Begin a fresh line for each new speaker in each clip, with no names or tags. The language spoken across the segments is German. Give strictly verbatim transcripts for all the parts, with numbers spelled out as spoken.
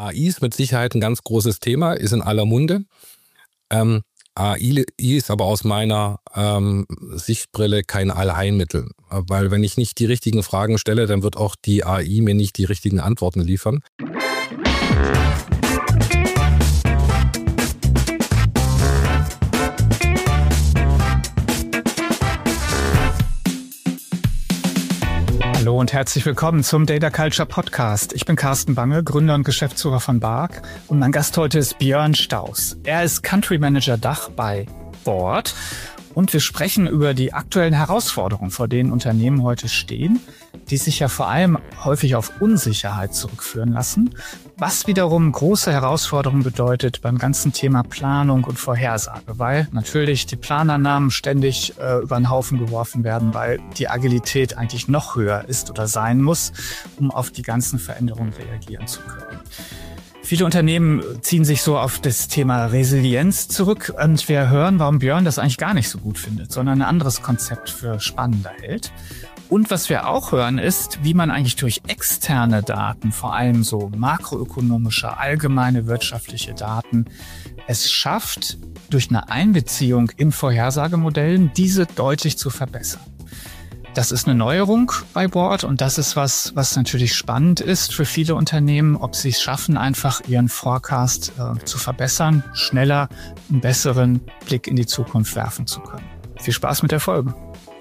A I ist mit Sicherheit ein ganz großes Thema, ist in aller Munde. Ähm, A I ist aber aus meiner ähm, Sichtbrille kein Allheilmittel. Weil wenn ich nicht die richtigen Fragen stelle, dann wird auch die A I mir nicht die richtigen Antworten liefern.
Hallo und herzlich willkommen zum Data Culture Podcast. Ich bin Carsten Bange, Gründer und Geschäftsführer von Bark und mein Gast heute ist Björn Staus. Er ist Country Manager Dach bei Board und wir sprechen über die aktuellen Herausforderungen, vor denen Unternehmen heute stehen, die sich ja vor allem häufig auf Unsicherheit zurückführen lassen, was wiederum große Herausforderungen bedeutet beim ganzen Thema Planung und Vorhersage, weil natürlich die Planannahmen ständig äh, über den Haufen geworfen werden, weil die Agilität eigentlich noch höher ist oder sein muss, um auf die ganzen Veränderungen reagieren zu können. Viele Unternehmen ziehen sich so auf das Thema Resilienz zurück und wir hören, warum Björn das eigentlich gar nicht so gut findet, sondern ein anderes Konzept für spannender hält. Und was wir auch hören ist, wie man eigentlich durch externe Daten, vor allem so makroökonomische, allgemeine wirtschaftliche Daten, es schafft, durch eine Einbeziehung in Vorhersagemodellen diese deutlich zu verbessern. Das ist eine Neuerung bei Board und das ist was, was natürlich spannend ist für viele Unternehmen, ob sie es schaffen, einfach ihren Forecast äh, zu verbessern, schneller einen besseren Blick in die Zukunft werfen zu können. Viel Spaß mit der Folge.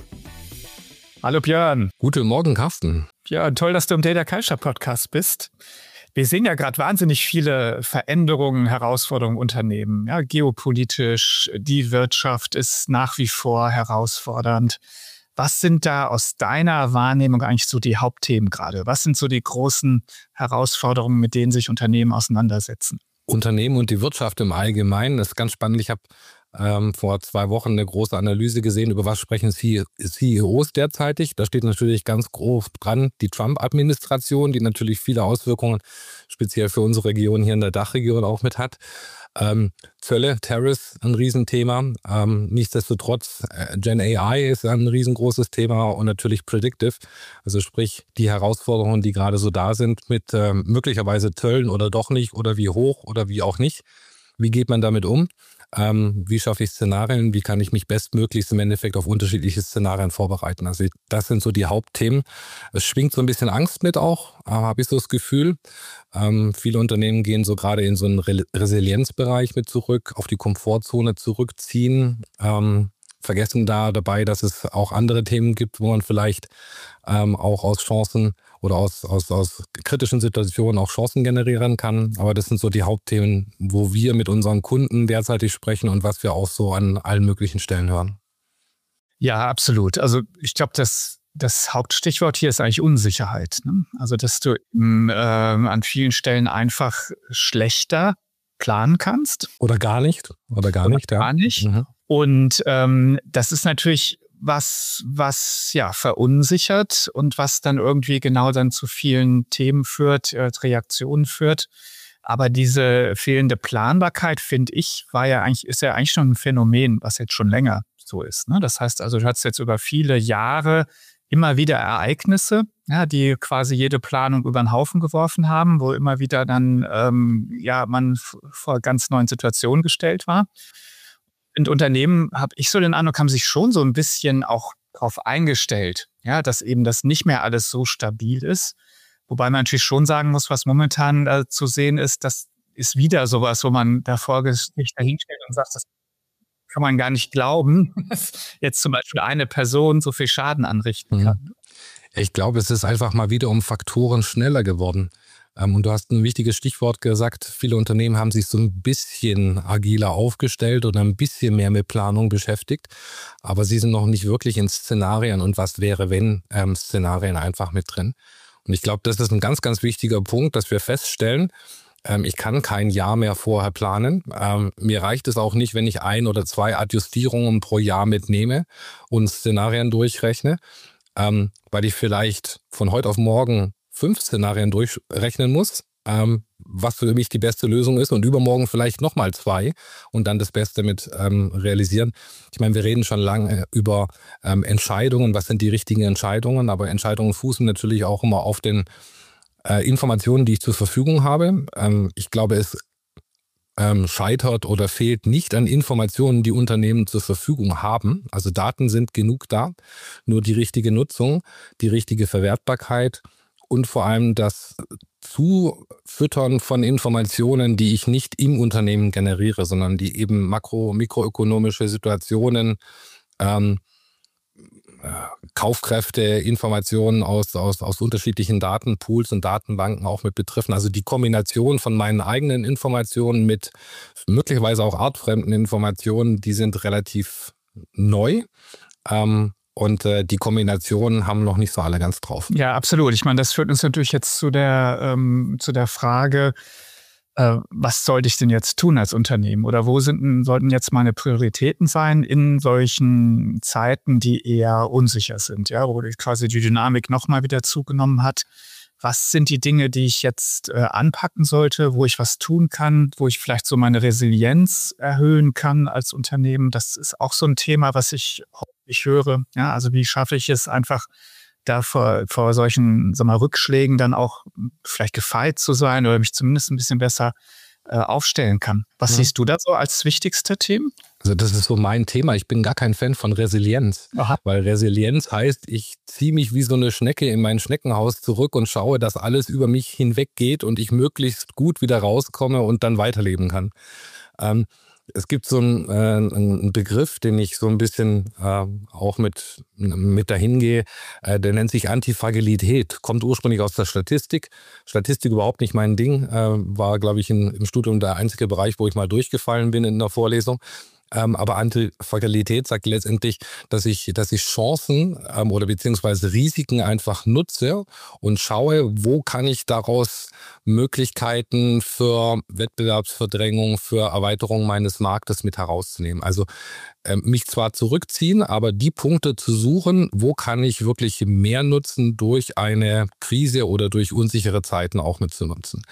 Hallo Björn.
Guten Morgen, Carsten.
Ja, toll, dass du im Data Culture Podcast bist. Wir sehen ja gerade wahnsinnig viele Veränderungen, Herausforderungen im Unternehmen. Ja, geopolitisch, die Wirtschaft ist nach wie vor herausfordernd. Was sind da aus deiner Wahrnehmung eigentlich so die Hauptthemen gerade? Was sind so die großen Herausforderungen, mit denen sich Unternehmen auseinandersetzen?
Unternehmen und die Wirtschaft im Allgemeinen, das ist ganz spannend. Ich habe ähm, vor zwei Wochen eine große Analyse gesehen, über was sprechen C E Os derzeitig. Da steht natürlich ganz grob dran die Trump-Administration, die natürlich viele Auswirkungen speziell für unsere Region hier in der Dachregion auch mit hat. Ähm, Zölle, Tariffs, ein Riesenthema. Ähm, nichtsdestotrotz, äh, Gen A I ist ein riesengroßes Thema und natürlich Predictive, also sprich die Herausforderungen, die gerade so da sind mit ähm, möglicherweise Zöllen oder doch nicht oder wie hoch oder wie auch nicht. Wie geht man damit um? Ähm, wie schaffe ich Szenarien? Wie kann ich mich bestmöglichst im Endeffekt auf unterschiedliche Szenarien vorbereiten? Also das sind so die Hauptthemen. Es schwingt so ein bisschen Angst mit auch, äh, habe ich so das Gefühl. Ähm, viele Unternehmen gehen so gerade in so einen Re- Resilienzbereich mit zurück, auf die Komfortzone zurückziehen, ähm, vergessen da dabei, dass es auch andere Themen gibt, wo man vielleicht ähm, auch aus Chancen oder aus, aus, aus kritischen Situationen auch Chancen generieren kann. Aber das sind so die Hauptthemen, wo wir mit unseren Kunden derzeitig sprechen und was wir auch so an allen möglichen Stellen hören.
Ja, absolut. Also ich glaube, das, das Hauptstichwort hier ist eigentlich Unsicherheit. Ne? Also dass du ähm, an vielen Stellen einfach schlechter planen kannst.
Oder gar nicht. Oder gar
oder
nicht,
gar
ja.
nicht.
Mhm.
Und ähm, das ist natürlich was, was ja verunsichert und was dann irgendwie genau dann zu vielen Themen führt, äh, Reaktionen führt. Aber diese fehlende Planbarkeit, finde ich, war ja eigentlich, ist ja eigentlich schon ein Phänomen, was jetzt schon länger so ist. Ne? Das heißt also, du hast jetzt über viele Jahre immer wieder Ereignisse, ja, die quasi jede Planung über den Haufen geworfen haben, wo immer wieder dann ähm, ja man f- vor ganz neuen Situationen gestellt war. Und Unternehmen, habe ich so den Eindruck, haben sich schon so ein bisschen auch darauf eingestellt, ja, dass eben das nicht mehr alles so stabil ist. Wobei man natürlich schon sagen muss, was momentan äh, zu sehen ist, das ist wieder sowas, wo man davor sich dahinstellt und sagt, das kann man gar nicht glauben, dass jetzt zum Beispiel eine Person so viel Schaden anrichten kann.
Mhm. Ich glaube, es ist einfach mal wieder um Faktoren schneller geworden. Ähm, und du hast ein wichtiges Stichwort gesagt. Viele Unternehmen haben sich so ein bisschen agiler aufgestellt oder ein bisschen mehr mit Planung beschäftigt. Aber sie sind noch nicht wirklich in Szenarien und was wäre, wenn ähm, Szenarien einfach mit drin. Und ich glaube, das ist ein ganz, ganz wichtiger Punkt, dass wir feststellen, ähm, ich kann kein Jahr mehr vorher planen. Ähm, mir reicht es auch nicht, wenn ich ein oder zwei Adjustierungen pro Jahr mitnehme und Szenarien durchrechne, ähm, weil ich vielleicht von heute auf morgen fünf Szenarien durchrechnen muss, ähm, was für mich die beste Lösung ist und übermorgen vielleicht nochmal zwei und dann das Beste mit ähm, realisieren. Ich meine, wir reden schon lange über ähm, Entscheidungen, was sind die richtigen Entscheidungen, aber Entscheidungen fußen natürlich auch immer auf den äh, Informationen, die ich zur Verfügung habe. Ähm, ich glaube, es ähm, scheitert oder fehlt nicht an Informationen, die Unternehmen zur Verfügung haben. Also Daten sind genug da, nur die richtige Nutzung, die richtige Verwertbarkeit und vor allem das Zufüttern von Informationen, die ich nicht im Unternehmen generiere, sondern die eben makro-, mikroökonomische Situationen, ähm, Kaufkräfte, Informationen aus, aus, aus unterschiedlichen Datenpools und Datenbanken auch mit betreffen. Also die Kombination von meinen eigenen Informationen mit möglicherweise auch artfremden Informationen, die sind relativ neu. Ähm, Und äh, die Kombinationen haben noch nicht so alle ganz drauf.
Ja, absolut. Ich meine, das führt uns natürlich jetzt zu der, ähm, zu der Frage, äh, was sollte ich denn jetzt tun als Unternehmen? Oder wo sind, sollten jetzt meine Prioritäten sein in solchen Zeiten, die eher unsicher sind, ja, wo quasi die Dynamik nochmal wieder zugenommen hat? Was sind die Dinge, die ich jetzt äh, anpacken sollte, wo ich was tun kann, wo ich vielleicht so meine Resilienz erhöhen kann als Unternehmen? Das ist auch so ein Thema, was ich häufig höre. Ja, also wie schaffe ich es einfach, da vor, vor solchen, sag mal, Rückschlägen dann auch vielleicht gefeit zu sein oder mich zumindest ein bisschen besser äh, aufstellen kann. Was ja. siehst du da so als wichtigste Themen?
Also das ist so mein Thema. Ich bin gar kein Fan von Resilienz. Aha. Weil Resilienz heißt, ich ziehe mich wie so eine Schnecke in mein Schneckenhaus zurück und schaue, dass alles über mich hinweg geht und ich möglichst gut wieder rauskomme und dann weiterleben kann. Ähm, Es gibt so einen, äh, einen Begriff, den ich so ein bisschen äh, auch mit, mit dahin gehe, äh, der nennt sich Antifragilität, kommt ursprünglich aus der Statistik. Statistik überhaupt nicht mein Ding, äh, war, glaube ich, in, im Studium der einzige Bereich, wo ich mal durchgefallen bin in der Vorlesung. Ähm, aber Antifragilität sagt letztendlich, dass ich, dass ich Chancen ähm, oder beziehungsweise Risiken einfach nutze und schaue, wo kann ich daraus Möglichkeiten für Wettbewerbsverdrängung, für Erweiterung meines Marktes mit herauszunehmen. Also ähm, mich zwar zurückziehen, aber die Punkte zu suchen, wo kann ich wirklich mehr nutzen durch eine Krise oder durch unsichere Zeiten auch mitzunutzen.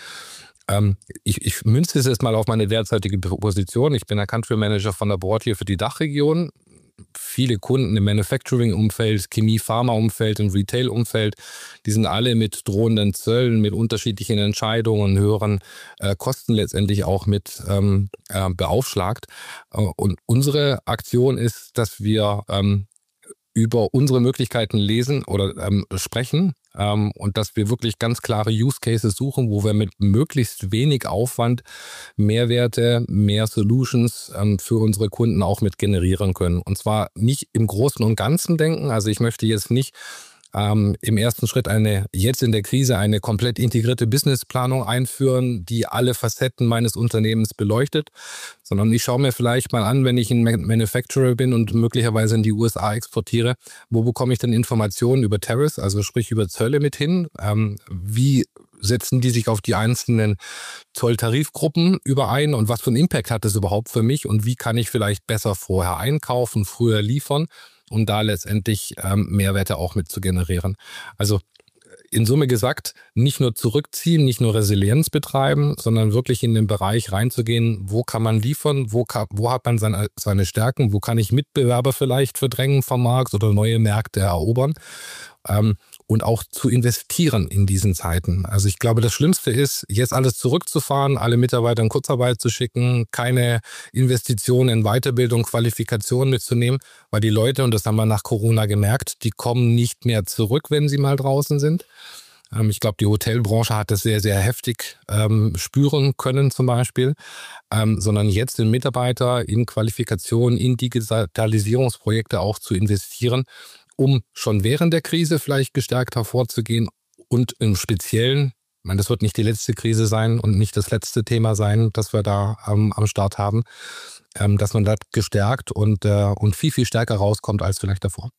Ich, ich münze es jetzt mal auf meine derzeitige Position. Ich bin der Country Manager von der Board hier für die Dachregion. Viele Kunden im Manufacturing-Umfeld, Chemie-Pharma-Umfeld, im Retail-Umfeld, die sind alle mit drohenden Zöllen, mit unterschiedlichen Entscheidungen, höheren äh, Kosten letztendlich auch mit ähm, äh, beaufschlagt. Und unsere Aktion ist, dass wir ähm, über unsere Möglichkeiten lesen oder ähm, sprechen ähm, und dass wir wirklich ganz klare Use Cases suchen, wo wir mit möglichst wenig Aufwand Mehrwerte, mehr Solutions ähm, für unsere Kunden auch mit generieren können. Und zwar nicht im Großen und Ganzen denken. Also ich möchte jetzt nicht Ähm, im ersten Schritt eine, jetzt in der Krise, eine komplett integrierte Businessplanung einführen, die alle Facetten meines Unternehmens beleuchtet, sondern ich schaue mir vielleicht mal an, wenn ich ein Manufacturer bin und möglicherweise in die U S A exportiere, wo bekomme ich denn Informationen über Tariffs, also sprich über Zölle mit hin, ähm, wie setzen die sich auf die einzelnen Zolltarifgruppen überein und was für einen Impact hat das überhaupt für mich und wie kann ich vielleicht besser vorher einkaufen, früher liefern, um da letztendlich ähm, Mehrwerte auch mit zu generieren. Also in Summe gesagt, nicht nur zurückziehen, nicht nur Resilienz betreiben, sondern wirklich in den Bereich reinzugehen, wo kann man liefern, wo, kann, wo hat man seine, seine Stärken, wo kann ich Mitbewerber vielleicht verdrängen vom Markt oder neue Märkte erobern. Ähm, und auch zu investieren in diesen Zeiten. Also ich glaube, das Schlimmste ist, jetzt alles zurückzufahren, alle Mitarbeiter in Kurzarbeit zu schicken, keine Investitionen in Weiterbildung, Qualifikation mitzunehmen, weil die Leute, und das haben wir nach Corona gemerkt, die kommen nicht mehr zurück, wenn sie mal draußen sind. Ähm, ich glaube, die Hotelbranche hat das sehr, sehr heftig ähm, spüren können zum Beispiel, ähm, sondern jetzt in Mitarbeiter, in Qualifikation, in Digitalisierungsprojekte auch zu investieren, um schon während der Krise vielleicht gestärkt hervorzugehen und im Speziellen, ich meine, das wird nicht die letzte Krise sein und nicht das letzte Thema sein, das wir da ähm, am Start haben, ähm, dass man da gestärkt und, äh, und viel, viel stärker rauskommt als vielleicht davor.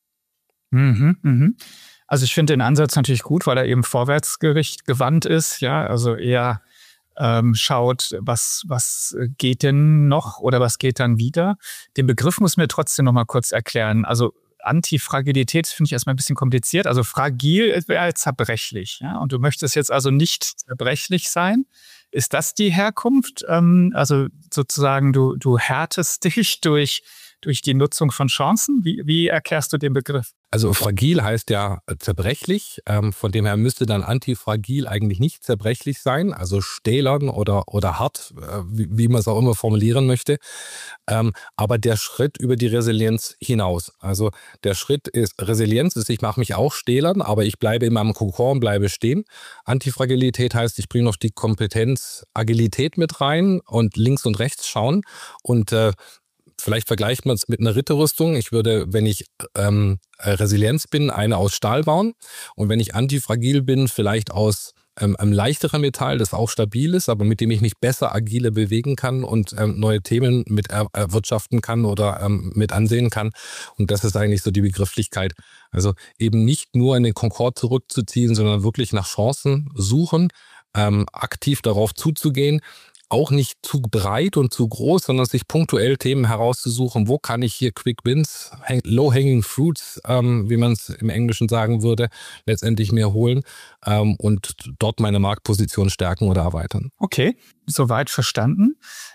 Mhm, mhm. Also ich finde den Ansatz natürlich gut, weil er eben vorwärtsgerichtet gewandt ist, ja, also eher ähm, schaut, was, was geht denn noch oder was geht dann wieder. Den Begriff muss mir trotzdem noch mal kurz erklären. Also Antifragilität finde ich erstmal ein bisschen kompliziert. Also fragil wäre zerbrechlich. Ja? Und du möchtest jetzt also nicht zerbrechlich sein. Ist das die Herkunft? Ähm, also sozusagen, du, du härtest dich durch, durch die Nutzung von Chancen? Wie, wie erklärst du den Begriff?
Also fragil heißt ja zerbrechlich, ähm, von dem her müsste dann antifragil eigentlich nicht zerbrechlich sein, also stählern oder, oder hart, äh, wie, wie man es auch immer formulieren möchte, ähm, aber der Schritt über die Resilienz hinaus. Also der Schritt ist, Resilienz ist, ich mache mich auch stählern, aber ich bleibe in meinem Kokon, bleibe stehen. Antifragilität heißt, ich bringe noch die Kompetenz Agilität mit rein und links und rechts schauen und äh, vielleicht vergleicht man es mit einer Ritterrüstung. Ich würde, wenn ich ähm, Resilienz bin, eine aus Stahl bauen. Und wenn ich antifragil bin, vielleicht aus ähm, einem leichteren Metall, das auch stabil ist, aber mit dem ich mich besser agiler bewegen kann und ähm, neue Themen mit er- erwirtschaften kann oder ähm, mit ansehen kann. Und das ist eigentlich so die Begrifflichkeit. Also eben nicht nur in den Konkord zurückzuziehen, sondern wirklich nach Chancen suchen, ähm, aktiv darauf zuzugehen. Auch nicht zu breit und zu groß, sondern sich punktuell Themen herauszusuchen, wo kann ich hier Quick Wins, Low-Hanging Fruits, ähm, wie man es im Englischen sagen würde, letztendlich mir holen ähm, und dort meine Marktposition stärken oder erweitern.
Okay, soweit verstanden.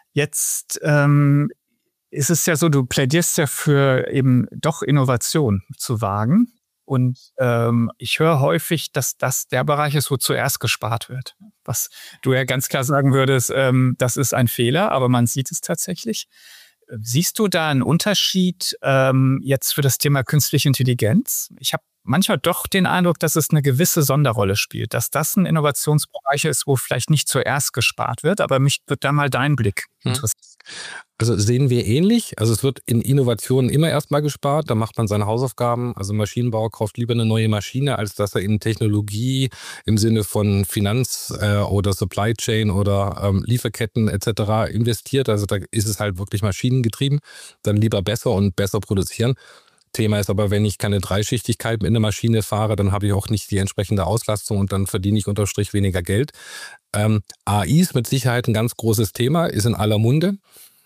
Jetzt ähm, ist es ja so, du plädierst ja für eben doch Innovation zu wagen. Und ähm, ich höre häufig, dass das der Bereich ist, wo zuerst gespart wird. Was du ja ganz klar sagen würdest, ähm, das ist ein Fehler, aber man sieht es tatsächlich. Siehst du da einen Unterschied ähm, jetzt für das Thema künstliche Intelligenz? Ich habe manchmal doch den Eindruck, dass es eine gewisse Sonderrolle spielt, dass das ein Innovationsbereich ist, wo vielleicht nicht zuerst gespart wird, aber mich wird da mal dein Blick interessieren.
Also sehen wir ähnlich. Also es wird in Innovationen immer erstmal gespart. Da macht man seine Hausaufgaben. Also Maschinenbauer kauft lieber eine neue Maschine, als dass er in Technologie im Sinne von Finanz äh, oder Supply Chain oder ähm, Lieferketten et cetera investiert. Also da ist es halt wirklich maschinengetrieben. Dann lieber besser und besser produzieren. Thema ist aber, wenn ich keine Dreischichtigkeit mit einer Maschine fahre, dann habe ich auch nicht die entsprechende Auslastung und dann verdiene ich unterm Strich weniger Geld. Ähm, A I ist mit Sicherheit ein ganz großes Thema, ist in aller Munde.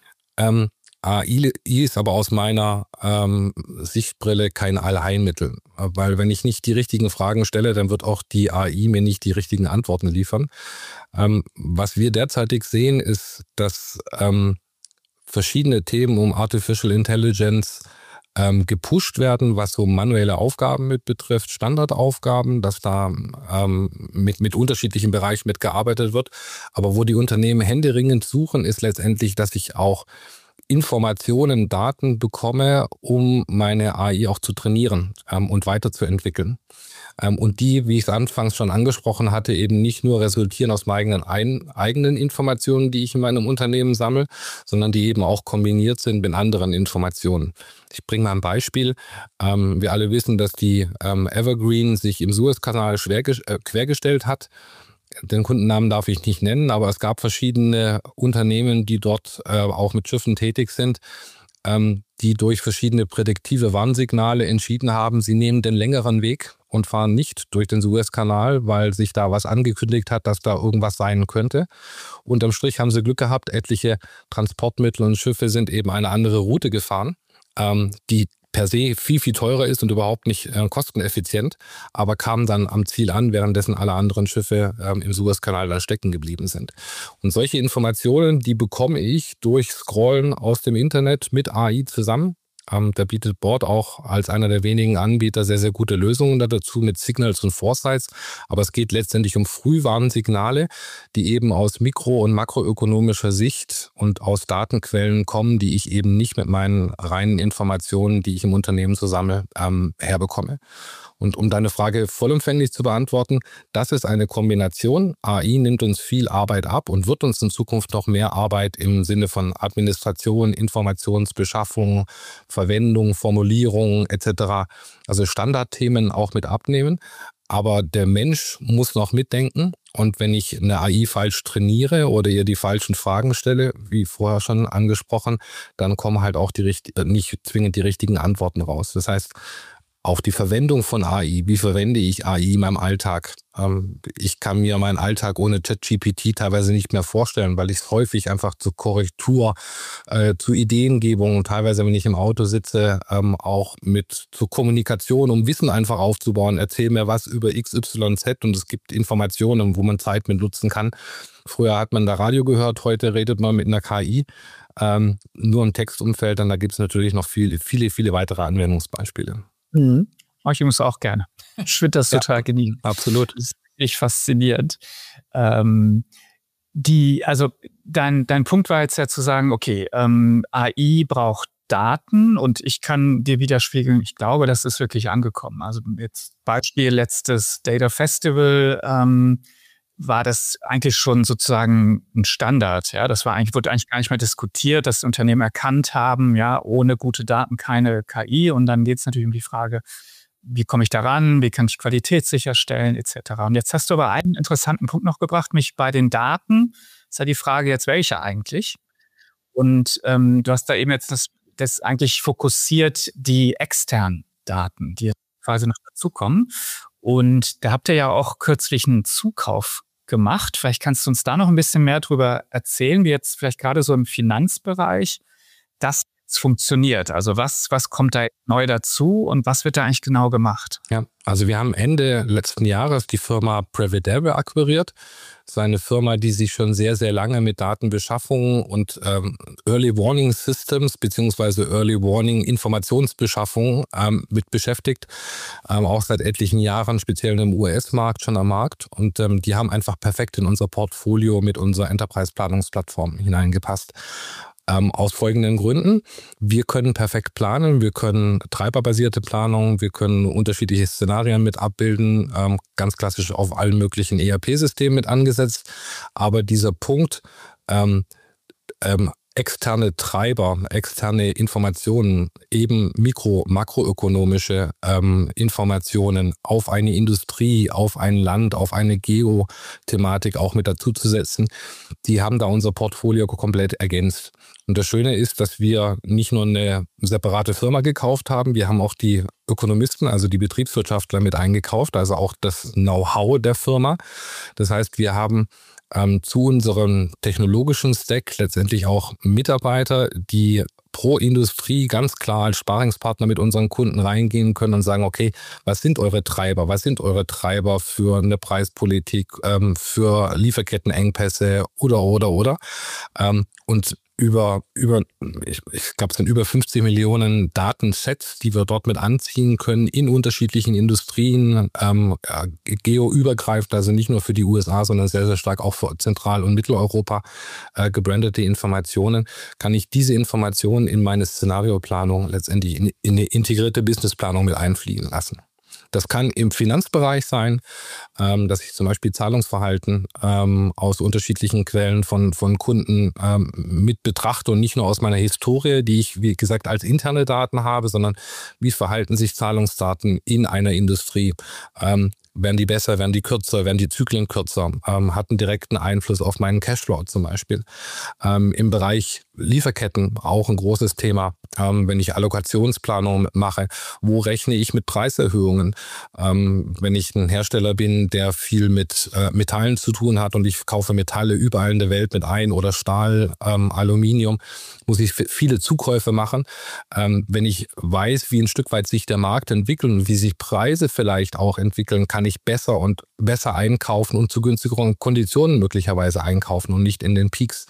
Ähm, A I ist aber aus meiner ähm, Sichtbrille kein Allheilmittel, weil wenn ich nicht die richtigen Fragen stelle, dann wird auch die A I mir nicht die richtigen Antworten liefern. Ähm, was wir derzeitig sehen, ist, dass ähm, verschiedene Themen um Artificial Intelligence ähm, gepusht werden, was so manuelle Aufgaben mit betrifft, Standardaufgaben, dass da ähm, mit, mit unterschiedlichen Bereichen mitgearbeitet wird. Aber wo die Unternehmen händeringend suchen, ist letztendlich, dass ich auch Informationen, Daten bekomme, um meine A I auch zu trainieren ähm, und weiterzuentwickeln. Ähm, und die, wie ich es anfangs schon angesprochen hatte, eben nicht nur resultieren aus meinen eigenen, eigenen Informationen, die ich in meinem Unternehmen sammle, sondern die eben auch kombiniert sind mit anderen Informationen. Ich bringe mal ein Beispiel. Ähm, wir alle wissen, dass die ähm, Evergreen sich im Suezkanal schwer, äh, quergestellt hat. Den Kundennamen darf ich nicht nennen, aber es gab verschiedene Unternehmen, die dort äh, auch mit Schiffen tätig sind, ähm, die durch verschiedene prädiktive Warnsignale entschieden haben, sie nehmen den längeren Weg und fahren nicht durch den Suezkanal, weil sich da was angekündigt hat, dass da irgendwas sein könnte. Unterm Strich haben sie Glück gehabt, etliche Transportmittel und Schiffe sind eben eine andere Route gefahren, ähm, die per se viel, viel teurer ist und überhaupt nicht äh, kosteneffizient, aber kamen dann am Ziel an, währenddessen alle anderen Schiffe ähm, im Suezkanal dann stecken geblieben sind. Und solche Informationen, die bekomme ich durch Scrollen aus dem Internet mit A I zusammen. Ähm, da bietet Board auch als einer der wenigen Anbieter sehr, sehr gute Lösungen dazu mit Signals und Foresights. Aber es geht letztendlich um Frühwarnsignale, die eben aus mikro- und makroökonomischer Sicht und aus Datenquellen kommen, die ich eben nicht mit meinen reinen Informationen, die ich im Unternehmen so sammle, ähm, herbekomme. Und um deine Frage vollumfänglich zu beantworten, das ist eine Kombination. A I nimmt uns viel Arbeit ab und wird uns in Zukunft noch mehr Arbeit im Sinne von Administration, Informationsbeschaffung, Verwendung, Formulierung et cetera, also Standardthemen auch mit abnehmen. Aber der Mensch muss noch mitdenken. Und wenn ich eine A I falsch trainiere oder ihr die falschen Fragen stelle, wie vorher schon angesprochen, dann kommen halt auch die nicht zwingend die richtigen Antworten raus. Das heißt, Auch die Verwendung von A I. Wie verwende ich A I in meinem Alltag? Ähm, ich kann mir meinen Alltag ohne ChatGPT teilweise nicht mehr vorstellen, weil ich es häufig einfach zur Korrektur, äh, zu Ideengebung und teilweise, wenn ich im Auto sitze, ähm, auch mit zur Kommunikation, um Wissen einfach aufzubauen. Erzähl mir was über X Y Z und es gibt Informationen, wo man Zeit mit nutzen kann. Früher hat man da Radio gehört, heute redet man mit einer K I. Ähm, nur im Textumfeld, dann da gibt es natürlich noch viel, viele, viele weitere Anwendungsbeispiele.
Mhm. Mache ich übrigens auch gerne. Ich finde das
Ja,
total genießen.
absolut.
Das ist echt faszinierend. Ähm, die, also dein, dein Punkt war jetzt ja zu sagen, okay, ähm, A I braucht Daten und ich kann dir widerspiegeln, ich glaube, das ist wirklich angekommen. Also jetzt Beispiel letztes Data Festival, ähm, war das eigentlich schon sozusagen ein Standard. Ja, das war eigentlich, wurde eigentlich gar nicht mehr diskutiert, dass Unternehmen erkannt haben, ja, ohne gute Daten keine K I. Und dann geht es natürlich um die Frage, wie komme ich daran, wie kann ich Qualität sicherstellen, et cetera. Und jetzt hast du aber einen interessanten Punkt noch gebracht, mich bei den Daten, ist ja die Frage jetzt, welche eigentlich? Und ähm, du hast da eben jetzt das, das eigentlich fokussiert, die externen Daten, die quasi noch dazukommen. Und da habt ihr ja auch kürzlich einen Zukauf gemacht. Vielleicht kannst du uns da noch ein bisschen mehr drüber erzählen, wie jetzt vielleicht gerade so im Finanzbereich das funktioniert. Also was, was kommt da neu dazu und was wird da eigentlich genau gemacht?
Ja, also wir haben Ende letzten Jahres die Firma Prevedere akquiriert. Das ist eine Firma, die sich schon sehr, sehr lange mit Datenbeschaffung und ähm, Early Warning Systems beziehungsweise Early Warning Informationsbeschaffung ähm, mit beschäftigt. Ähm, auch seit etlichen Jahren, speziell im U S-Markt, schon am Markt. Und ähm, die haben einfach perfekt in unser Portfolio mit unserer Enterprise-Planungsplattform hineingepasst. Ähm, aus folgenden Gründen. Wir können perfekt planen, wir können treiberbasierte Planung, wir können unterschiedliche Szenarien mit abbilden, ähm, ganz klassisch auf allen möglichen E R P-Systemen mit angesetzt. Aber dieser Punkt, ähm, ähm, externe Treiber, externe Informationen, eben mikro-, makroökonomische ähm, Informationen auf eine Industrie, auf ein Land, auf eine Geothematik auch mit dazu zu setzen, die haben da unser Portfolio komplett ergänzt. Und das Schöne ist, dass wir nicht nur eine separate Firma gekauft haben, wir haben auch die Ökonomisten, also die Betriebswirtschaftler mit eingekauft, also auch das Know-how der Firma. Das heißt, wir haben ähm, zu unserem technologischen Stack letztendlich auch Mitarbeiter, die pro Industrie ganz klar als Sparingspartner mit unseren Kunden reingehen können und sagen, okay, was sind eure Treiber? Was sind eure Treiber für eine Preispolitik, ähm, für Lieferkettenengpässe oder, oder, oder? Ähm, und über, über ich, ich glaube, es sind über fünfzig Millionen Datensets, die wir dort mit anziehen können in unterschiedlichen Industrien, ähm, ja, geoübergreifend, also nicht nur für die U S A, sondern sehr, sehr stark auch für Zentral- und Mitteleuropa äh, gebrandete Informationen, kann ich diese Informationen in meine Szenarioplanung letztendlich in, in eine integrierte Businessplanung mit einfliegen lassen. Das kann im Finanzbereich sein, ähm, dass ich zum Beispiel Zahlungsverhalten ähm, aus unterschiedlichen Quellen von, von Kunden ähm, mit betrachte und nicht nur aus meiner Historie, die ich, wie gesagt, als interne Daten habe, sondern wie verhalten sich Zahlungsdaten in einer Industrie. Ähm, werden die besser, werden die kürzer, werden die Zyklen kürzer, ähm, hat einen direkten Einfluss auf meinen Cashflow zum Beispiel. Ähm, im Bereich Lieferketten auch ein großes Thema, ähm, wenn ich Allokationsplanung mache, wo rechne ich mit Preiserhöhungen? Ähm, wenn ich ein Hersteller bin, der viel mit äh, Metallen zu tun hat und ich kaufe Metalle überall in der Welt mit ein oder Stahl, ähm, Aluminium, muss ich viele Zukäufe machen. Ähm, wenn ich weiß, wie ein Stück weit sich der Markt entwickelt und wie sich Preise vielleicht auch entwickeln, kann ich besser und besser einkaufen und zu günstigeren Konditionen möglicherweise einkaufen und nicht in den Peaks.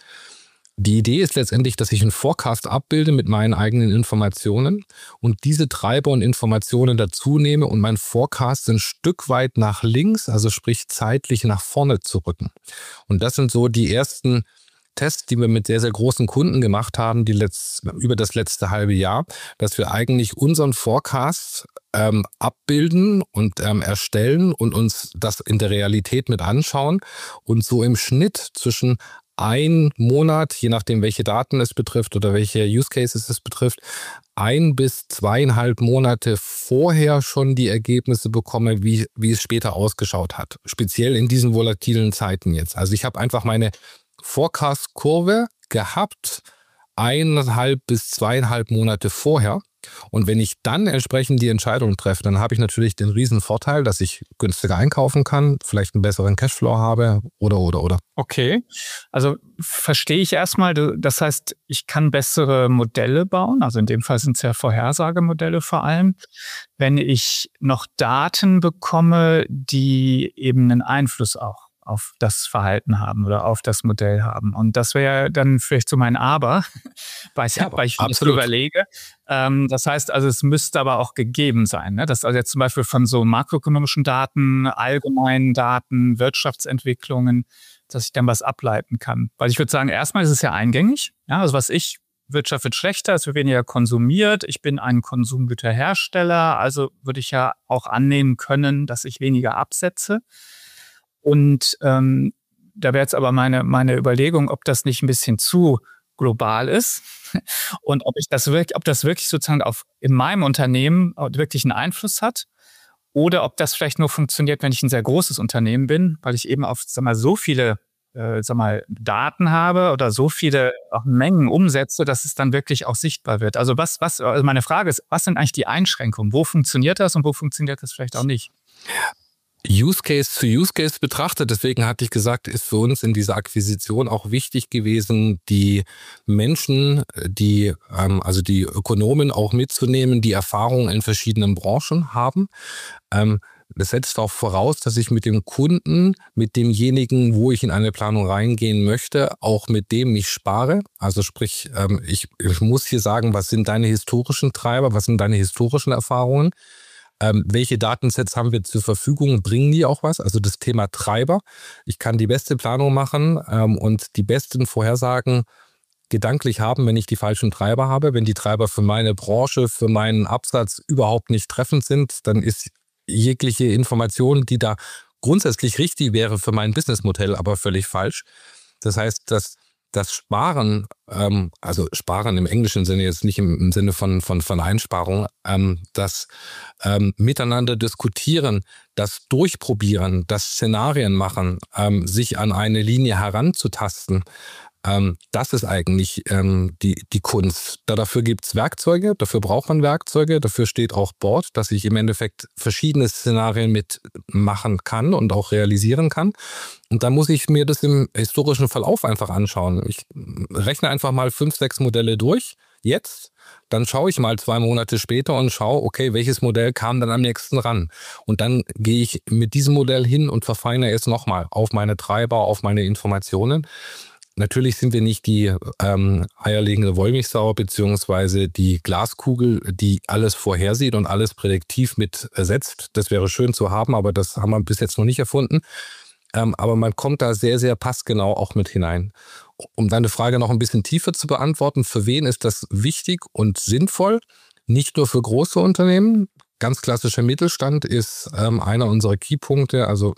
Die Idee ist letztendlich, dass ich einen Forecast abbilde mit meinen eigenen Informationen und diese Treiber und Informationen dazu nehme und mein Forecast ein Stück weit nach links, also sprich zeitlich nach vorne zu rücken. Und das sind so die ersten Tests, die wir mit sehr, sehr großen Kunden gemacht haben, die letzt, über das letzte halbe Jahr, dass wir eigentlich unseren Forecast ähm, abbilden und ähm, erstellen und uns das in der Realität mit anschauen und so im Schnitt zwischen ein Monat, je nachdem, welche Daten es betrifft oder welche Use Cases es betrifft, ein bis zweieinhalb Monate vorher schon die Ergebnisse bekomme, wie, wie es später ausgeschaut hat. Speziell in diesen volatilen Zeiten jetzt. Also ich habe einfach meine Forecast-Kurve gehabt, eineinhalb bis zweieinhalb Monate vorher Und wenn ich dann entsprechend die Entscheidung treffe, dann habe ich natürlich den riesen Vorteil, dass ich günstiger einkaufen kann, vielleicht einen besseren Cashflow habe oder, oder, oder.
Okay, also verstehe ich erstmal, das heißt, ich kann bessere Modelle bauen, also in dem Fall sind es ja Vorhersagemodelle vor allem, wenn ich noch Daten bekomme, die eben einen Einfluss auch auf das Verhalten haben oder auf das Modell haben. Und das wäre dann vielleicht so mein Aber, weil, ja, weil ich das überlege. Ähm, das heißt also, es müsste aber auch gegeben sein, ne? Dass also jetzt zum Beispiel von so makroökonomischen Daten, allgemeinen Daten, Wirtschaftsentwicklungen, dass ich dann was ableiten kann. Weil ich würde sagen, erstmal ist es ja eingängig. Ja, also was ich, Wirtschaft wird schlechter, es wird weniger konsumiert, ich bin ein Konsumgüterhersteller, also würde ich ja auch annehmen können, dass ich weniger absetze. Und ähm, da wäre jetzt aber meine, meine Überlegung, ob das nicht ein bisschen zu global ist und ob ich das wirklich, ob das wirklich sozusagen auf in meinem Unternehmen wirklich einen Einfluss hat oder ob das vielleicht nur funktioniert, wenn ich ein sehr großes Unternehmen bin, weil ich eben auf, sag mal, so viele äh, sag mal, Daten habe oder so viele auch Mengen umsetze, dass es dann wirklich auch sichtbar wird. Also was, was, also meine Frage ist, was sind eigentlich die Einschränkungen? Wo funktioniert das und wo funktioniert das vielleicht auch nicht?
Use Case zu Use Case betrachtet. Deswegen hatte ich gesagt, ist für uns in dieser Akquisition auch wichtig gewesen, die Menschen, die, ähm, also die Ökonomen auch mitzunehmen, die Erfahrungen in verschiedenen Branchen haben. Ähm, das setzt auch voraus, dass ich mit dem Kunden, mit demjenigen, wo ich in eine Planung reingehen möchte, auch mit dem mich spare. Also sprich, ähm, ich, ich muss hier sagen, was sind deine historischen Treiber, was sind deine historischen Erfahrungen? Ähm, welche Datensets haben wir zur Verfügung? Bringen die auch was? Also das Thema Treiber. Ich kann die beste Planung machen ähm, und die besten Vorhersagen gedanklich haben, wenn ich die falschen Treiber habe. Wenn die Treiber für meine Branche, für meinen Absatz überhaupt nicht treffend sind, dann ist jegliche Information, die da grundsätzlich richtig wäre für mein Businessmodell, aber völlig falsch. Das heißt, dass das Sparen, ähm, also Sparen im englischen Sinne, jetzt nicht im, im Sinne von, von, von Einsparung, ähm, das ähm, Miteinander diskutieren, das Durchprobieren, das Szenarien machen, ähm, sich an eine Linie heranzutasten, ähm, das ist eigentlich ähm, die, die Kunst. Da dafür gibt's Werkzeuge, dafür braucht man Werkzeuge, dafür steht auch Board, dass ich im Endeffekt verschiedene Szenarien mitmachen kann und auch realisieren kann. Und dann muss ich mir das im historischen Verlauf einfach anschauen. Ich rechne einfach mal fünf, sechs Modelle durch, jetzt. Dann schaue ich mal zwei Monate später und schaue, okay, welches Modell kam dann am nächsten ran? Und dann gehe ich mit diesem Modell hin und verfeinere es nochmal auf meine Treiber, auf meine Informationen. Natürlich sind wir nicht die ähm, eierlegende Wollmilchsau beziehungsweise die Glaskugel, die alles vorhersieht und alles prädiktiv mit ersetzt. Das wäre schön zu haben, aber das haben wir bis jetzt noch nicht erfunden. Ähm, aber man kommt da sehr, sehr passgenau auch mit hinein. Um deine Frage noch ein bisschen tiefer zu beantworten, für wen ist das wichtig und sinnvoll? Nicht nur für große Unternehmen. Ganz klassischer Mittelstand ist ähm, einer unserer Keypunkte, also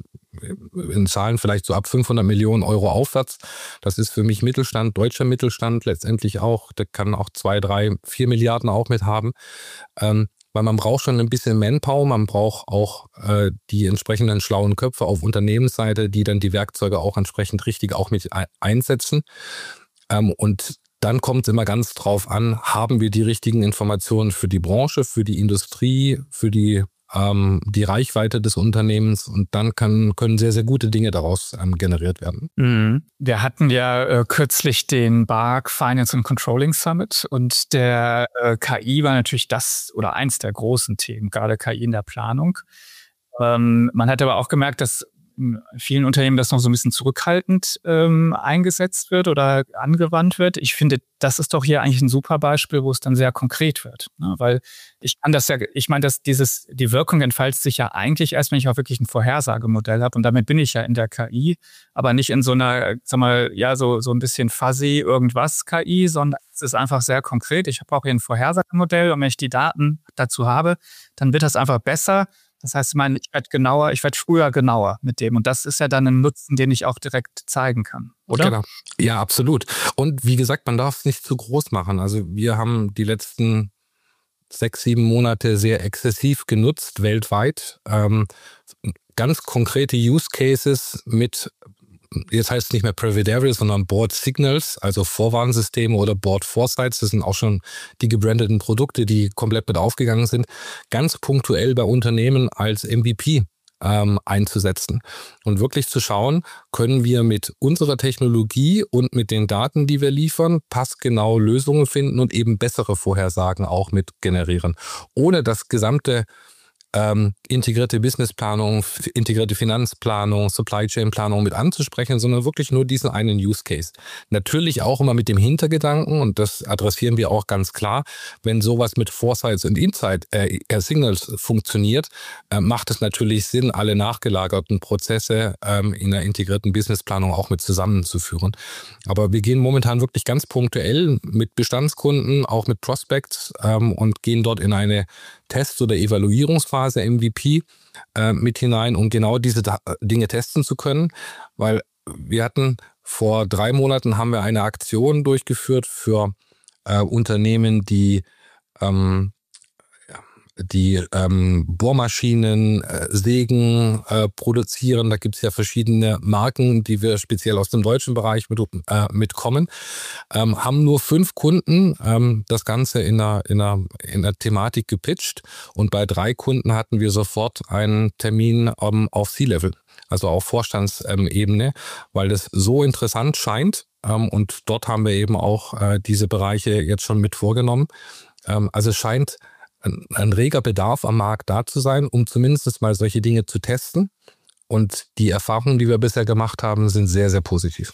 in Zahlen vielleicht so ab fünfhundert Millionen Euro aufwärts. Das ist für mich Mittelstand, deutscher Mittelstand letztendlich auch. Der kann auch zwei, drei, vier Milliarden auch mit haben. Ähm, weil man braucht schon ein bisschen Manpower, man braucht auch äh, die entsprechenden schlauen Köpfe auf Unternehmensseite, die dann die Werkzeuge auch entsprechend richtig auch mit einsetzen. Ähm, und dann kommt es immer ganz drauf an, haben wir die richtigen Informationen für die Branche, für die Industrie, für die ähm, die Reichweite des Unternehmens, und dann kann, können sehr, sehr gute Dinge daraus ähm, generiert werden.
Mhm. Wir hatten ja äh, kürzlich den B A R C Finance and Controlling Summit, und der äh, K I war natürlich das oder eins der großen Themen, gerade K I in der Planung. Ähm, man hat aber auch gemerkt, dass in vielen Unternehmen das noch so ein bisschen zurückhaltend ähm, eingesetzt wird oder angewandt wird. Ich finde, das ist doch hier eigentlich ein super Beispiel, wo es dann sehr konkret wird. Ne? Weil ich kann das ja, ich meine, dass dieses, die Wirkung entfaltet sich ja eigentlich erst, wenn ich auch wirklich ein Vorhersagemodell habe. Und damit bin ich ja in der K I, aber nicht in so einer, sag mal, ja, so, so ein bisschen fuzzy irgendwas K I, sondern es ist einfach sehr konkret. Ich habe auch hier ein Vorhersagemodell, und wenn ich die Daten dazu habe, dann wird das einfach besser. Das heißt, ich meine, ich werde genauer, ich werde früher genauer mit dem. Und das ist ja dann ein Nutzen, den ich auch direkt zeigen kann, oder?
Genau. Ja, absolut. Und wie gesagt, man darf es nicht zu groß machen. Also wir haben die letzten sechs, sieben Monate sehr exzessiv genutzt, weltweit. Ähm, ganz konkrete Use Cases mit jetzt heißt es nicht mehr Prevadario, sondern Board Signals, also Vorwarnsysteme oder Board Foresights. Das sind auch schon die gebrandeten Produkte, die komplett mit aufgegangen sind, ganz punktuell bei Unternehmen als M V P ähm, einzusetzen und wirklich zu schauen, können wir mit unserer Technologie und mit den Daten, die wir liefern, passgenau Lösungen finden und eben bessere Vorhersagen auch mit generieren, ohne das gesamte Ähm, integrierte Businessplanung, integrierte Finanzplanung, Supply Chain Planung mit anzusprechen, sondern wirklich nur diesen einen Use Case. Natürlich auch immer mit dem Hintergedanken, und das adressieren wir auch ganz klar, wenn sowas mit Foresights und Insight äh, Signals funktioniert, äh, macht es natürlich Sinn, alle nachgelagerten Prozesse ähm, in der integrierten Businessplanung auch mit zusammenzuführen. Aber wir gehen momentan wirklich ganz punktuell mit Bestandskunden, auch mit Prospects ähm, und gehen dort in eine Test- oder Evaluierungsphase M V P äh, mit hinein, um genau diese da- Dinge testen zu können, weil wir hatten vor drei Monaten haben wir eine Aktion durchgeführt für äh, Unternehmen, die ähm, die ähm, Bohrmaschinen, äh, Sägen äh, produzieren. Da gibt es ja verschiedene Marken, die wir speziell aus dem deutschen Bereich mit, äh, mitkommen. Ähm, haben nur fünf Kunden ähm, das Ganze in einer, in, einer, in einer Thematik gepitcht und bei drei Kunden hatten wir sofort einen Termin ähm, auf C-Level, also auf Vorstandsebene, ähm, weil das so interessant scheint ähm, und dort haben wir eben auch äh, diese Bereiche jetzt schon mit vorgenommen. Ähm, also es scheint Ein, ein reger Bedarf am Markt da zu sein, um zumindest mal solche Dinge zu testen. Und die Erfahrungen, die wir bisher gemacht haben, sind sehr, sehr positiv.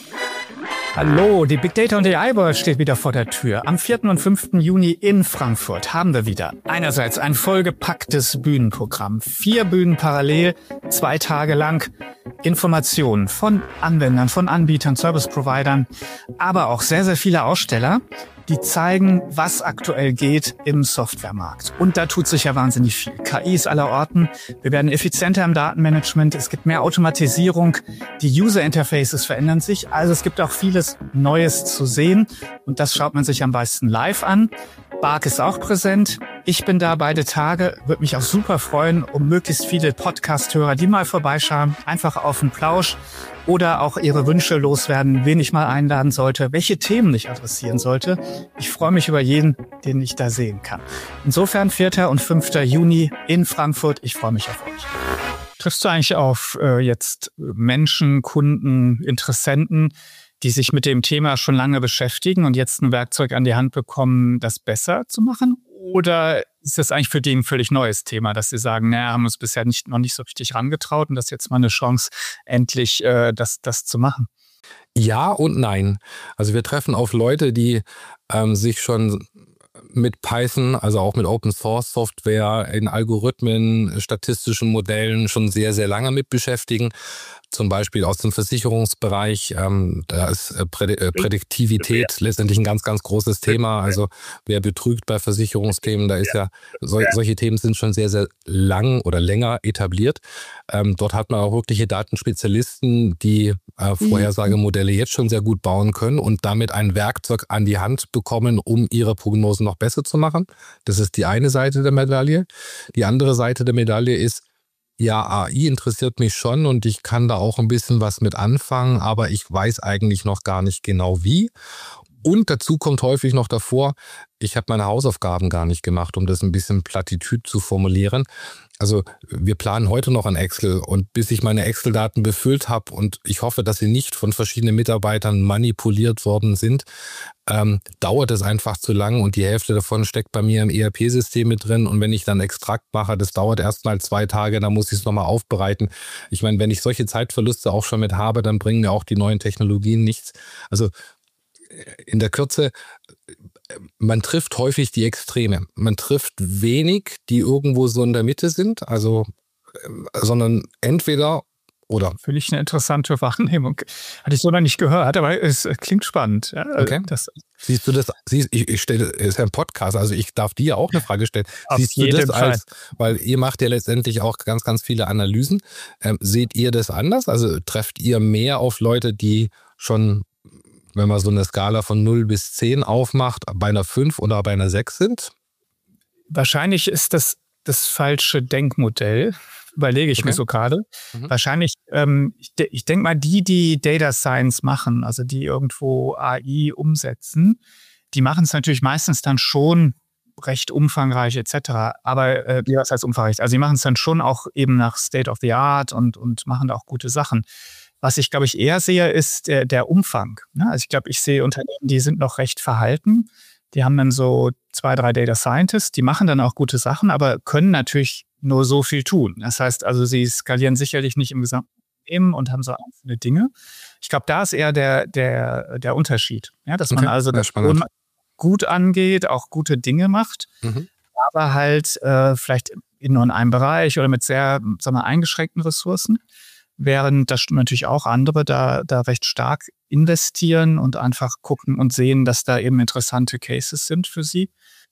Hallo, die Big Data und A I World steht wieder vor der Tür. Am vierten und fünften Juni in Frankfurt haben wir wieder einerseits ein vollgepacktes Bühnenprogramm. Vier Bühnen parallel, zwei Tage lang. Informationen von Anwendern, von Anbietern, Service-Providern, aber auch sehr, sehr viele Aussteller, die zeigen, was aktuell geht im Softwaremarkt. Und da tut sich ja wahnsinnig viel. K I ist aller Orten. Wir werden effizienter im Datenmanagement. Es gibt mehr Automatisierung. Die User-Interfaces verändern sich. Also es gibt auch vieles Neues zu sehen. Und das schaut man sich am besten live an. Bark ist auch präsent. Ich bin da beide Tage. Würde mich auch super freuen, um möglichst viele Podcast-Hörer, die mal vorbeischauen, einfach auf den Plausch oder auch ihre Wünsche loswerden, wen ich mal einladen sollte, welche Themen ich adressieren sollte. Ich freue mich über jeden, den ich da sehen kann. Insofern vierten und fünften Juni in Frankfurt. Ich freue mich auf euch. Triffst du eigentlich auf äh, jetzt Menschen, Kunden, Interessenten, die sich mit dem Thema schon lange beschäftigen und jetzt ein Werkzeug an die Hand bekommen, das besser zu machen? Oder ist das eigentlich für die ein völlig neues Thema, dass sie sagen, naja, haben uns bisher nicht, noch nicht so richtig rangetraut und das ist jetzt mal eine Chance, endlich äh, das, das zu machen?
Ja und nein. Also wir treffen auf Leute, die ähm, sich schon mit Python, also auch mit Open Source Software, in Algorithmen, statistischen Modellen schon sehr, sehr lange mit beschäftigen. Zum Beispiel aus dem Versicherungsbereich, ähm, da ist äh, Prädi- äh, Prädiktivität letztendlich ein ganz, ganz großes Thema. Also wer betrügt bei Versicherungsthemen, da ist ja, so, solche Themen sind schon sehr, sehr lang oder länger etabliert. Ähm, dort hat man auch wirkliche Datenspezialisten, die äh, Vorhersagemodelle jetzt schon sehr gut bauen können und damit ein Werkzeug an die Hand bekommen, um ihre Prognosen noch besser zu machen. Das ist die eine Seite der Medaille. Die andere Seite der Medaille ist, ja, A I interessiert mich schon und ich kann da auch ein bisschen was mit anfangen, aber ich weiß eigentlich noch gar nicht genau wie. Und dazu kommt häufig noch davor, ich habe meine Hausaufgaben gar nicht gemacht, um das ein bisschen platitüd zu formulieren. Also wir planen heute noch an Excel und bis ich meine Excel-Daten befüllt habe und ich hoffe, dass sie nicht von verschiedenen Mitarbeitern manipuliert worden sind, ähm, dauert es einfach zu lang und die Hälfte davon steckt bei mir im E R P-System mit drin und wenn ich dann Extrakt mache, das dauert erst mal zwei Tage, dann muss ich es nochmal aufbereiten. Ich meine, wenn ich solche Zeitverluste auch schon mit habe, dann bringen mir auch die neuen Technologien nichts. Also in der Kürze, man trifft häufig die Extreme. Man trifft wenig, die irgendwo so in der Mitte sind, also, sondern entweder oder.
Finde ich eine interessante Wahrnehmung. Hatte ich so noch nicht gehört, aber es klingt spannend. Ja,
okay.
Das
Siehst du das, siehst, ich, ich stelle, es ist ja ein Podcast, also ich darf dir auch eine Frage stellen.
Auf
Siehst du
jeden
das
Fall.
als, weil ihr macht ja letztendlich auch ganz, ganz viele Analysen. Ähm, seht ihr das anders? Also trefft ihr mehr auf Leute, die schon, wenn man so eine Skala von null bis zehn aufmacht, bei einer fünf oder bei einer sechs sind?
Wahrscheinlich ist das das falsche Denkmodell, überlege ich okay. mir so gerade. Mhm. Wahrscheinlich, ähm, ich, de- ich denke mal, die, die Data Science machen, also die irgendwo A I umsetzen, die machen es natürlich meistens dann schon recht umfangreich et cetera. Aber äh, was heißt umfangreich? Also die machen es dann schon auch eben nach State of the Art und, und machen da auch gute Sachen. Was ich, glaube ich, eher sehe, ist der, der Umfang. Ne? Also ich glaube, ich sehe Unternehmen, die sind noch recht verhalten. Die haben dann so zwei, drei Data Scientists, die machen dann auch gute Sachen, aber können natürlich nur so viel tun. Das heißt also, sie skalieren sicherlich nicht im gesamten Unternehmen und haben so einzelne Dinge. Ich glaube, da ist eher der, der, der Unterschied. Ja, dass man okay, also das gut angeht, auch gute Dinge macht, mhm. aber halt äh, vielleicht in nur in einem Bereich oder mit sehr, sagen wir, eingeschränkten Ressourcen. Während das stimmt natürlich auch andere da, da recht stark investieren und einfach gucken und sehen, dass da eben interessante Cases sind für sie.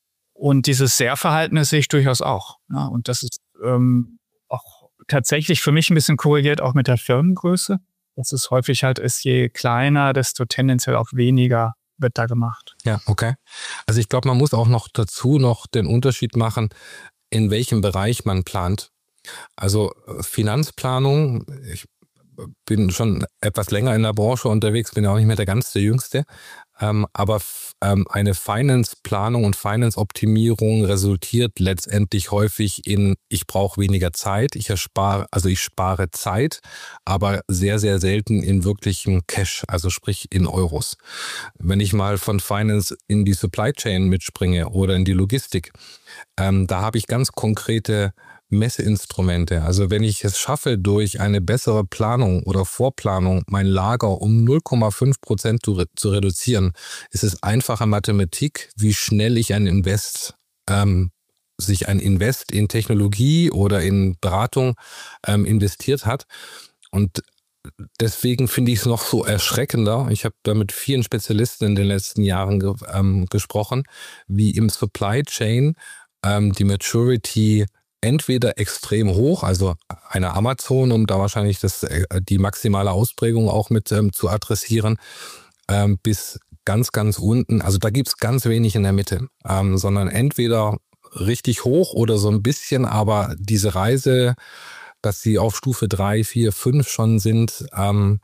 Und dieses Sehr-Verhalten, das sehe ich durchaus auch. Ja, und das ist ähm, auch tatsächlich für mich ein bisschen korreliert auch mit der Firmengröße. Das ist häufig halt ist, je kleiner, desto tendenziell auch weniger wird da gemacht.
Ja, okay. Also ich glaube, man muss auch noch dazu noch den Unterschied machen, in welchem Bereich man plant. Also Finanzplanung, ich bin schon etwas länger in der Branche unterwegs, bin ja auch nicht mehr der ganz der Jüngste, ähm, aber f- ähm, eine Finance-Planung und Finance-Optimierung resultiert letztendlich häufig in, ich brauche weniger Zeit, ich erspare, also ich spare Zeit, aber sehr, sehr selten in wirklichem Cash, also sprich in Euros. Wenn ich mal von Finance in die Supply Chain mitspringe oder in die Logistik, ähm, da habe ich ganz konkrete Messeinstrumente. Also wenn ich es schaffe, durch eine bessere Planung oder Vorplanung mein Lager um null Komma fünf Prozent zu, re- zu reduzieren, ist es einfache Mathematik, wie schnell ich ein Invest, ähm, sich ein Invest in Technologie oder in Beratung ähm, investiert hat. Und deswegen finde ich es noch so erschreckender. Ich habe da mit vielen Spezialisten in den letzten Jahren ge- ähm, gesprochen, wie im Supply Chain ähm, die Maturity entweder extrem hoch, also eine Amazon, um da wahrscheinlich das, die maximale Ausprägung auch mit ähm, zu adressieren, ähm, bis ganz, ganz unten. Also da gibt's ganz wenig in der Mitte, ähm, sondern entweder richtig hoch oder so ein bisschen, aber diese Reise, dass sie auf Stufe drei, vier, fünf schon sind, ähm,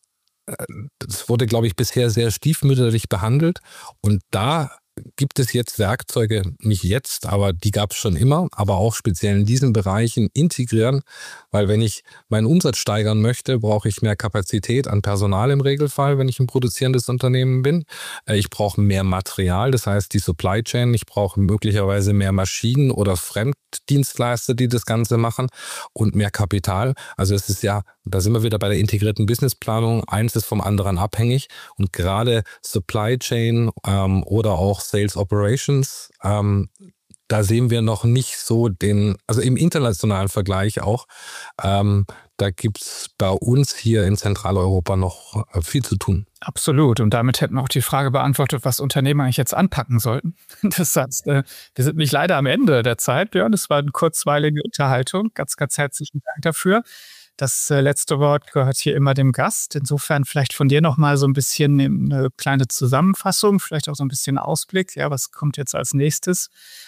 das wurde, glaube ich, bisher sehr stiefmütterlich behandelt. Und da gibt es jetzt Werkzeuge, nicht jetzt, aber die gab es schon immer, aber auch speziell in diesen Bereichen integrieren, weil wenn ich meinen Umsatz steigern möchte, brauche ich mehr Kapazität an Personal im Regelfall, wenn ich ein produzierendes Unternehmen bin. Ich brauche mehr Material, das heißt die Supply Chain, ich brauche möglicherweise mehr Maschinen oder Fremddienstleister, die das Ganze machen und mehr Kapital. Also es ist ja, da sind wir wieder bei der integrierten Businessplanung, eins ist vom anderen abhängig und gerade Supply Chain ähm, oder auch Sales Operations, ähm, da sehen wir noch nicht so den, also im internationalen Vergleich auch, ähm, da gibt's bei uns hier in Zentraleuropa noch äh, viel zu tun.
Absolut. Und damit hätten wir auch die Frage beantwortet, was Unternehmen eigentlich jetzt anpacken sollten. Das heißt, äh, wir sind nicht leider am Ende der Zeit, Björn. Das war eine kurzweilige Unterhaltung. Ganz, ganz herzlichen Dank dafür. Das äh, letzte Wort gehört hier immer dem Gast. Insofern vielleicht von dir nochmal so ein bisschen eine kleine Zusammenfassung, vielleicht auch so ein bisschen Ausblick. Ja, was kommt jetzt als nächstes?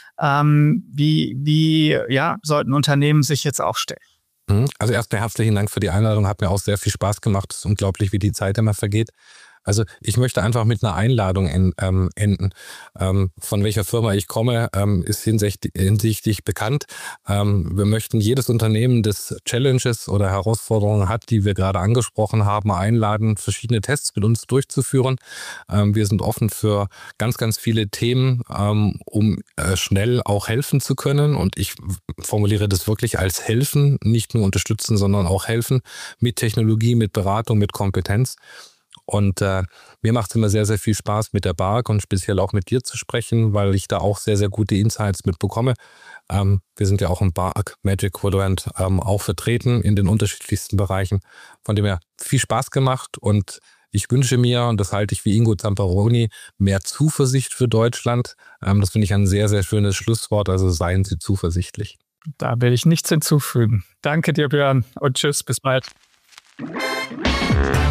Ähm, wie, wie ja, sollten Unternehmen sich jetzt aufstellen?
Also erstmal herzlichen Dank für die Einladung. Hat mir auch sehr viel Spaß gemacht. Es ist unglaublich, wie die Zeit immer vergeht. Also ich möchte einfach mit einer Einladung en, ähm, enden. Ähm, von welcher Firma ich komme, ähm, ist hinsichtlich, hinsichtlich bekannt. Ähm, wir möchten jedes Unternehmen, das Challenges oder Herausforderungen hat, die wir gerade angesprochen haben, einladen, verschiedene Tests mit uns durchzuführen. Ähm, wir sind offen für ganz, ganz viele Themen, ähm, um äh, schnell auch helfen zu können. Und ich formuliere das wirklich als helfen, nicht nur unterstützen, sondern auch helfen mit Technologie, mit Beratung, mit Kompetenz. Und äh, mir macht es immer sehr, sehr viel Spaß, mit der Bark und speziell auch mit dir zu sprechen, weil ich da auch sehr, sehr gute Insights mitbekomme. Ähm, wir sind ja auch im Bark Magic Quadrant ähm, auch vertreten in den unterschiedlichsten Bereichen. Von dem her viel Spaß gemacht und ich wünsche mir, und das halte ich wie Ingo Zamperoni, mehr Zuversicht für Deutschland. Ähm, das finde ich ein sehr, sehr schönes Schlusswort, also seien Sie zuversichtlich.
Da will ich nichts hinzufügen. Danke dir, Björn, und tschüss, bis bald.